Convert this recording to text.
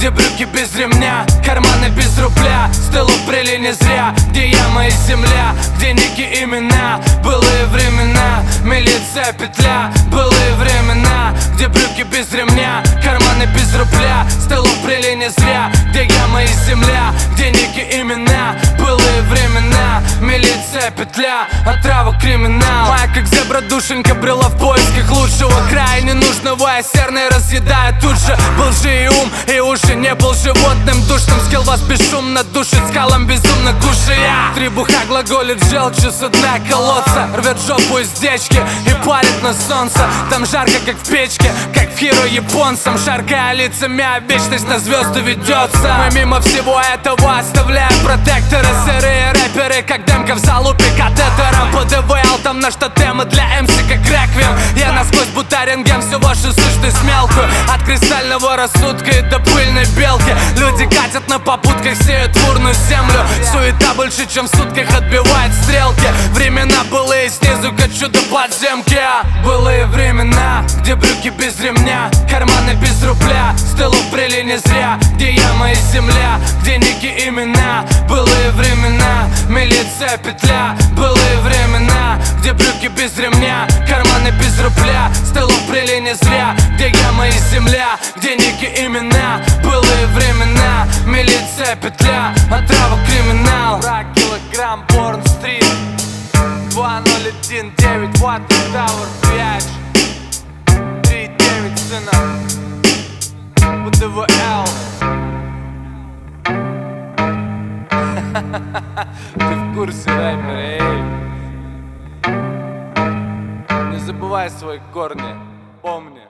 где брюки без ремня, карманы без рубля, с тылу брели не зря, где яма и земля, где ники имена. Былые времена, милиция петля. Былые времена, где брюки без ремня, карманы без рубля, с тылу брели не зря, где яма и земля, где ники имена. Былые времена, милиция петля, отрава криминал. Моя как зебра душенька брела в поисках лучшего края ненужного, а серный разъедая тут же. Был же и ум, и уши, не был животным душным. Скилл вас бесшумно душит, скалам безумно кушая. Требуха глаголит желчью со дна колодца, рвет жопу из дечки и парит на солнце. Там жарко, как в печке, как в хиро японцам. Шаркая лицами, а вечность на звезды ведется. Мы мимо всего этого оставляем протекторы. Сырые рэперы, как демка в залупе катетером. По ДВЛ там на что темы для МС как реквием. Я насквозь будто рентген всю вашу сущность мелкую. От кристального рассудка и до пыльной белки. Люди катят на попутках, сеют бурную землю. Суета больше, чем в сутках отбивает стрелки. Времена былые, снизу качу до подземки. Былые времена, где брюки без ремня, карманы без рубля, с тылу брели не зря, где яма и земля, где ники имена. Былые времена, милиция петля. Былые времена, где брюки без ремня, карманы без рубля, с тылу брели не зря, где яма и земля, где ники имена. Былые времена, милиция петля, отрава криминал. Килограмм Борн-стрит 2019 Watt Tower 5 3-9 сына ВДВЛ. Ты в курсе, рэпер, эй? Не забывай свои корни, помни.